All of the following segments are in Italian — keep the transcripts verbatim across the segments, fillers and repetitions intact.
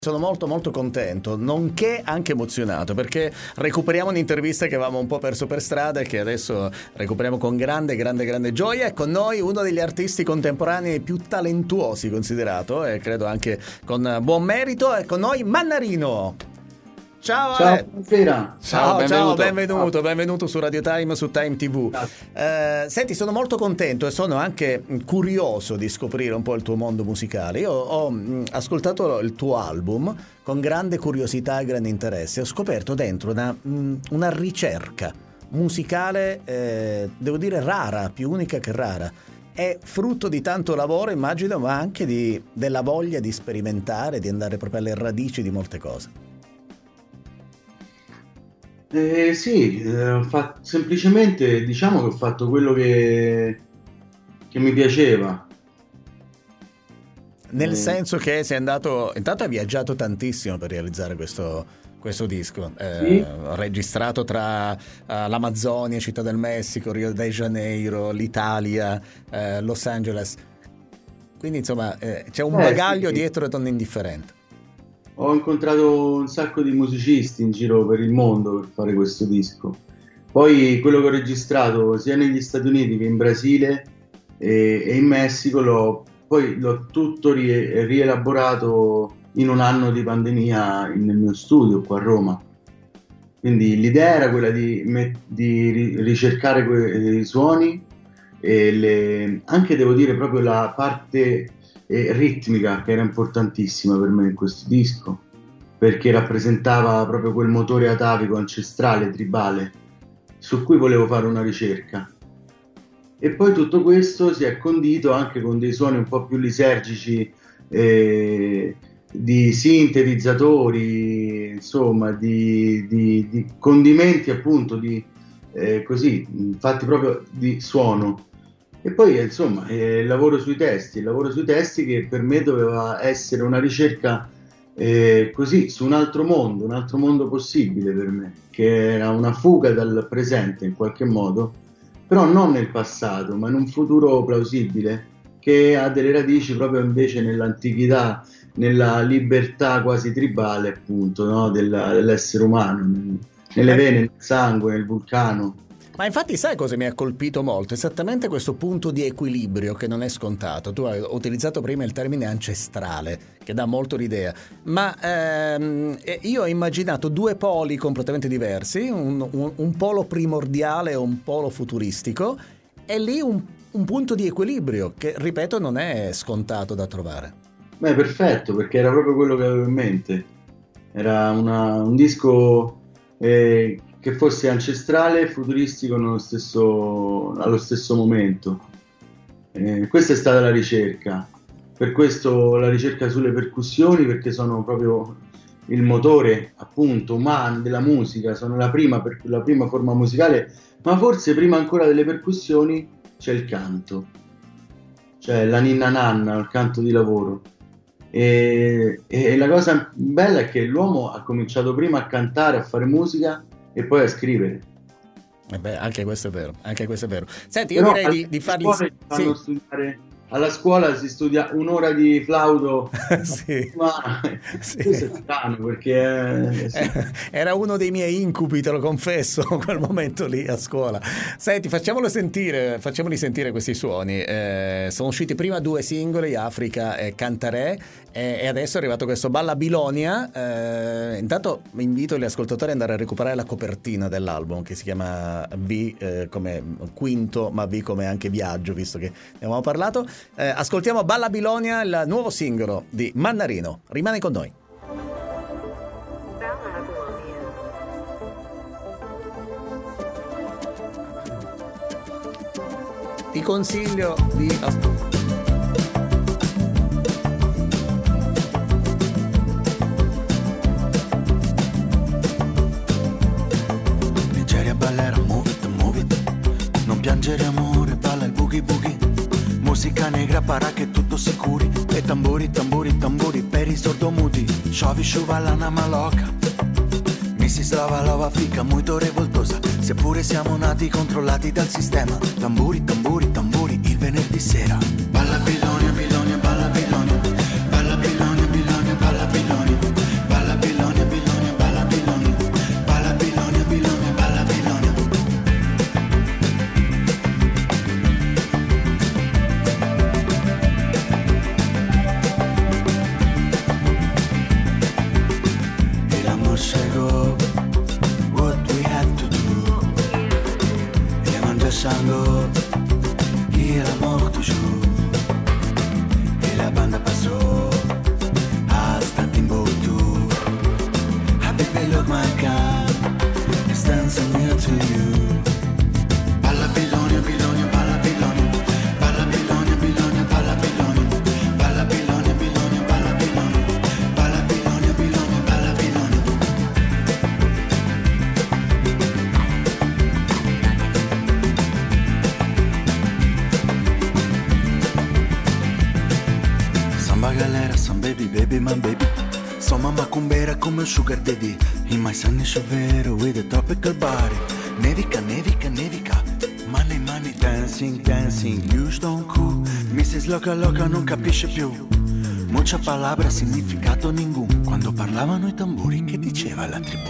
Sono molto molto contento, nonché anche emozionato, perché recuperiamo un'intervista che avevamo un po' perso per strada e che adesso recuperiamo con grande, grande, grande gioia. È con noi uno degli artisti contemporanei più talentuosi considerato e credo anche con buon merito. È con noi Mannarino. Ciao Ciao, Ale. buonasera. Ciao, benvenuto. ciao, benvenuto, benvenuto su Radio Time, su Time ti vu. Eh, senti, sono molto contento e sono anche curioso di scoprire un po' il tuo mondo musicale. Io ho mh, ascoltato il tuo album con grande curiosità e grande interesse. Ho scoperto dentro una, mh, una ricerca musicale, eh, devo dire rara, più unica che rara. È frutto di tanto lavoro, immagino, ma anche di, della voglia di sperimentare, di andare proprio alle radici di molte cose. Eh, sì, eh, ho fatto- semplicemente diciamo che ho fatto quello che, che mi piaceva. Nel Eh, senso che sei andato, intanto hai viaggiato tantissimo per realizzare questo, questo disco, sì, eh, registrato tra eh, l'Amazzonia, Città del Messico, Rio de Janeiro, l'Italia, eh, Los Angeles. Quindi insomma eh, c'è un eh, bagaglio sì, dietro non indifferente. ho incontrato un sacco di musicisti in giro per il mondo per fare questo disco. Poi quello che ho registrato sia negli Stati Uniti che in Brasile e, e in Messico l'ho, poi l'ho tutto rie- rielaborato in un anno di pandemia nel mio studio qua a Roma. Quindi l'idea era quella di, met- di ri- ricercare quei suoni e le- anche devo dire proprio la parte eh, ritmica che era importantissima per me in questo disco, perché rappresentava proprio quel motore atavico ancestrale, tribale, su cui volevo fare una ricerca. E poi tutto questo si è condito anche con dei suoni un po' più lisergici, eh, di sintetizzatori, insomma, di, di- di condimenti appunto, di, eh, così, fatti proprio di suono. E poi, eh, insomma, eh, il lavoro sui testi, il lavoro sui testi che per me doveva essere una ricerca eh, così, su un altro mondo, un altro mondo possibile per me, che era una fuga dal presente in qualche modo, però non nel passato, ma in un futuro plausibile che ha delle radici proprio invece nell'antichità, nella libertà quasi tribale, appunto, no? Della- dell'essere umano, nel- nelle Ma, vene, nel sangue, nel vulcano. ma infatti sai cosa mi ha colpito molto? Esattamente questo punto di equilibrio che non è scontato. Tu hai utilizzato prima il termine ancestrale, che dà molto l'idea, ma ehm, eh, io ho immaginato due poli completamente diversi, un, un- un polo primordiale e un polo futuristico, e lì un, un punto di equilibrio che, ripeto, non è scontato da trovare. Beh, perfetto, perché era proprio quello che avevo in mente. Era una- un disco eh, che fosse ancestrale e futuristico nello stesso- allo stesso momento. Eh, questa è stata la ricerca. Per questo la ricerca sulle percussioni, perché sono proprio il motore, appunto, umano della musica, sono la prima, per- la prima forma musicale, ma forse prima ancora delle percussioni c'è il canto, cioè la ninna nanna, il canto di lavoro. E, e la cosa bella è che l'uomo ha cominciato prima a cantare, a fare musica e poi a scrivere. E beh, anche questo è vero, anche questo è vero. Senti, io Però direi alle di, di fargli... scuole ci fanno Sì, studiare, alla scuola si studia un'ora di flauto a sì, settimana. Questo è sì. strano perché eh, sì. Eh, Era uno dei miei incubi, te lo confesso, quel momento lì a scuola. Senti, facciamolo sentire, facciamoli sentire questi suoni. Eh, sono usciti prima due singoli, Africa e Cantarè, e, e adesso è arrivato questo Balla Bilonia. Eh, intanto invito gli ascoltatori ad andare a recuperare la copertina dell'album, che si chiama V eh, come quinto, ma V come anche viaggio, visto che ne avevamo parlato. Eh, ascoltiamo Balla Bilonia, il nuovo singolo di Mannarino. Rimane con noi. Ti consiglio di... Nigeria ballera, move it, move it. Non piangere amore, balla il boogie boogie. Musica negra para che tutto si curi. E tamburi, tamburi, tamburi per i sordomuti. Sciavi, sciuvala, una maloca. missis Lava, lava fica, molto revoltosa. Seppure siamo nati controllati dal sistema. Tamburi, tamburi, tamburi, il venerdì sera. Balla Bilonia, Bilonia, balla Bilonia. Balla Bilonia, Bilonia, balla Bilonia. tango y el amor tuyo. Y la banda pasó hasta Timbuktu. Ah, baby, look my gun is dancing near to you. Balla Bilonia, Bilonia, balla Bilonia. Balla Bilonia, Bilonia, balla Bilonia. Balla Bilonia, Bilonia, balla Bilonia. Balla Bilonia, Bilonia, balla Bilonia. Samba galera, some baby, baby, my baby. So mamma cumbera come sugar daddy. In my sunny shovero with a tropical body. Nevica, nevica, nevica. Money, money, dancing, dancing. You don't cool. missus Loca Loca non capisce più. Mucha palabra, significato ningun. Quando parlavano i tamburi, che diceva la tribù?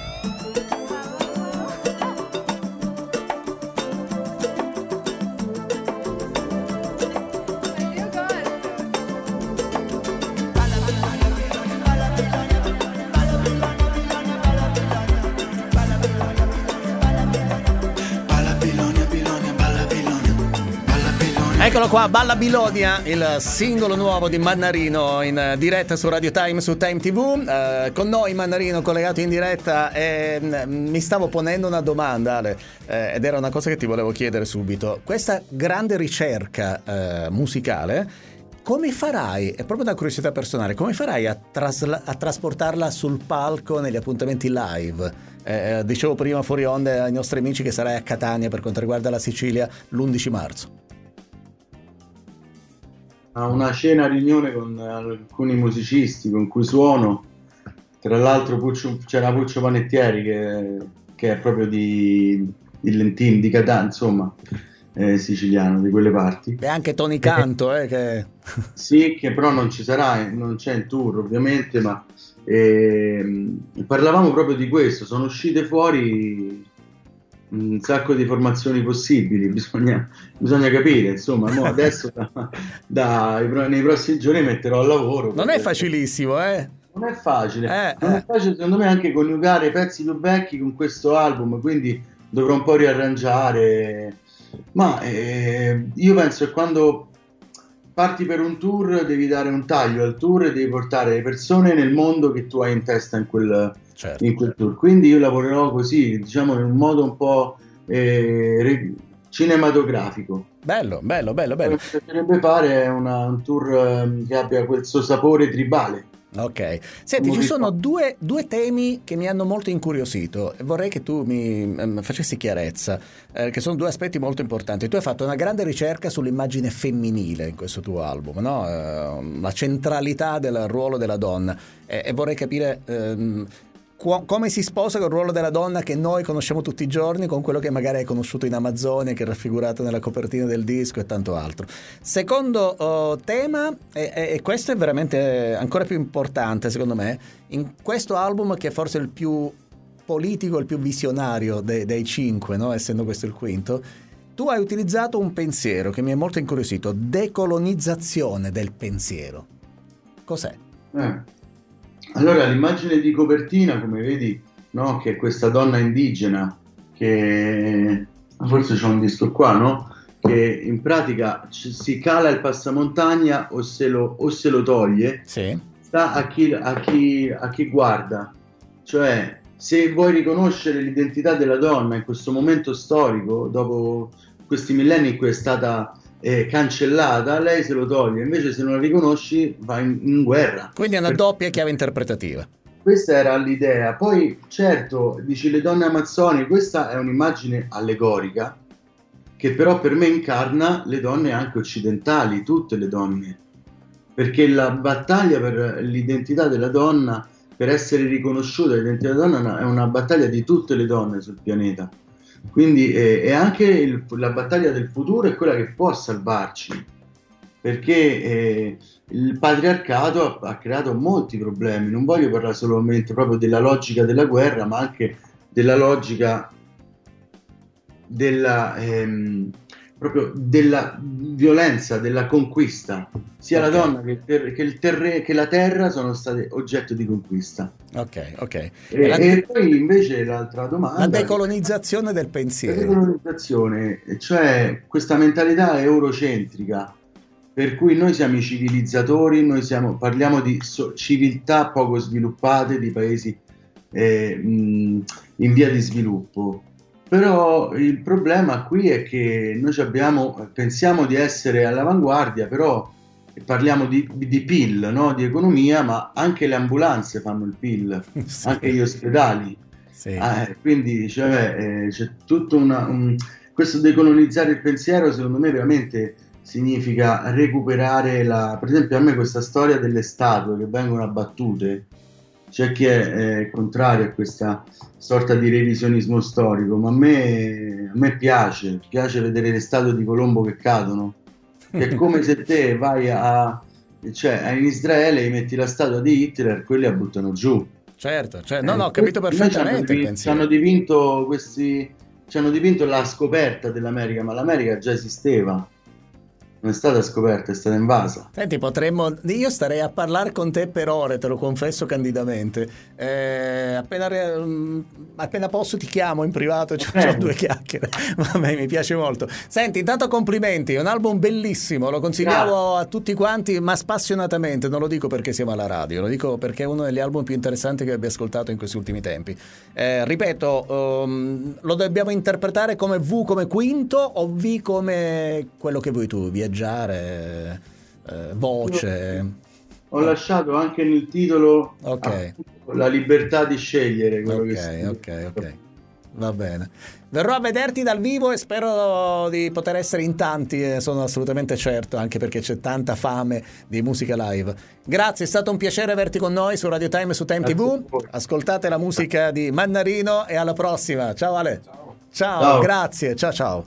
Eccolo qua, Balla Bilonia, il singolo nuovo di Mannarino in diretta su Radio Time, su Time tivù. Eh, con noi Mannarino collegato in diretta e mh, mi stavo ponendo una domanda, Ale, eh, ed era una cosa che ti volevo chiedere subito. Questa grande ricerca eh, musicale, come farai, è proprio una curiosità personale, come farai a, trasla- a trasportarla sul palco negli appuntamenti live? Eh, dicevo prima fuori onda ai nostri amici che sarai a Catania per quanto riguarda la Sicilia l'undici marzo. A una cena riunione con alcuni musicisti con cui suono, tra l'altro Puccio, c'era Puccio Panettieri che, che è proprio di, di Lentini, di Catania, insomma, eh, siciliano, di quelle parti. E anche Tony Canto, eh, che... Sì, che però non ci sarà, non c'è in tour ovviamente, ma eh, parlavamo proprio di questo, sono uscite fuori un sacco di formazioni possibili, bisogna, bisogna capire, insomma, mo adesso da, da, nei prossimi giorni metterò al lavoro. Non è facilissimo, eh? Non è facile, eh, non eh. è facile secondo me anche coniugare i pezzi più vecchi con questo album, quindi dovrò un po' riarrangiare, ma eh, io penso che quando parti per un tour devi dare un taglio al tour e devi portare le persone nel mondo che tu hai in testa in quel, certo. in quel tour, quindi io lavorerò così, diciamo in un modo un po' eh, cinematografico. Bello, bello, bello, bello. Quello che potrebbe fare è una, un tour eh, che abbia quel suo sapore tribale. Ok, senti, ci sono due, due temi che mi hanno molto incuriosito e vorrei che tu mi um, facessi chiarezza, eh, che sono due aspetti molto importanti. Tu hai fatto una grande ricerca sull'immagine femminile in questo tuo album, no? Eh, la centralità del ruolo della donna e, e vorrei capire ehm, qu- come si sposa col ruolo della donna che noi conosciamo tutti i giorni con quello che magari hai conosciuto in Amazzonia, che è raffigurato nella copertina del disco e tanto altro. Secondo uh, tema, e, e questo è veramente ancora più importante secondo me, in questo album che è forse il più politico, il più visionario dei, dei cinque, no? Essendo questo il quinto, tu hai utilizzato un pensiero che mi è molto incuriosito, decolonizzazione del pensiero. Cos'è? Eh. Allora, l'immagine di copertina, come vedi, no, che è questa donna indigena, che forse c'è un disco qua, no? Che in pratica si cala il passamontagna o se lo, o se lo toglie, sì. Sta a chi, a, chi, a chi guarda. Cioè, se vuoi riconoscere l'identità della donna in questo momento storico, dopo questi millenni in cui è stata eh, cancellata, lei se lo toglie, invece se non la riconosci va in, in guerra. Quindi è una per... doppia chiave interpretativa. Questa era l'idea. Poi certo, dici le donne amazzoni, questa è un'immagine allegorica che però per me incarna le donne anche occidentali, tutte le donne, perché la battaglia per l'identità della donna, per essere riconosciuta l'identità della donna, è una battaglia di tutte le donne sul pianeta. Quindi eh, è anche il, la battaglia del futuro è quella che può salvarci, perché eh, il patriarcato ha, ha creato molti problemi. Non voglio parlare solamente proprio della logica della guerra, ma anche della logica della, ehm, proprio della violenza, della conquista. Sia okay. la donna che, il ter- che, il terre- che la terra sono state oggetto di conquista. Ok, ok. E, e, la... e poi invece l'altra domanda... La decolonizzazione che... del pensiero. La decolonizzazione, cioè questa mentalità eurocentrica, per cui noi siamo i civilizzatori, noi siamo, parliamo di so- civiltà poco sviluppate, di paesi eh, mh, in via di sviluppo. Però il problema qui è che noi abbiamo, pensiamo di essere all'avanguardia, però parliamo di, di P I L, no? Di economia, ma anche le ambulanze fanno il P I L, sì. Anche gli ospedali. Sì. Ah, quindi cioè, eh, c'è tutto una, un, questo decolonizzare il pensiero, secondo me veramente significa recuperare la, per esempio a me questa storia delle statue che vengono abbattute. C'è chi è eh, contrario a questa sorta di revisionismo storico, ma a me, a me piace, piace vedere le statue di Colombo che cadono, che è come se te vai a, cioè, in Israele e metti la statua di Hitler, quelli la buttano giù. Certo, cioè, no, no, ho capito perfettamente il pensiero. Ci hanno dipinto questi, ci hanno dipinto la scoperta dell'America, ma l'America già esisteva. Non è stata scoperta, è stata invasa. Senti, potremmo. Io starei a parlare con te per ore, te lo confesso candidamente. Eh, appena, appena posso ti chiamo in privato, ci facciamo due chiacchiere. Vabbè, mi piace molto. Senti, intanto complimenti, è un album bellissimo, lo consigliamo Grazie. a tutti quanti, ma spassionatamente. Non lo dico perché siamo alla radio, lo dico perché è uno degli album più interessanti che abbia ascoltato in questi ultimi tempi. Eh, ripeto, um, lo dobbiamo interpretare come V come quinto o V come quello che vuoi tu, via Eh, voce. Ho lasciato anche nel titolo okay. la libertà di scegliere quello okay, che ok, ok, va bene. Verrò a vederti dal vivo e spero di poter essere in tanti, eh, sono assolutamente certo, anche perché c'è tanta fame di musica live. Grazie, è stato un piacere averti con noi su Radio Time e su Time tivù. Ascoltate la musica di Mannarino e alla prossima. Ciao Ale. Ciao, ciao, ciao. Grazie, ciao ciao.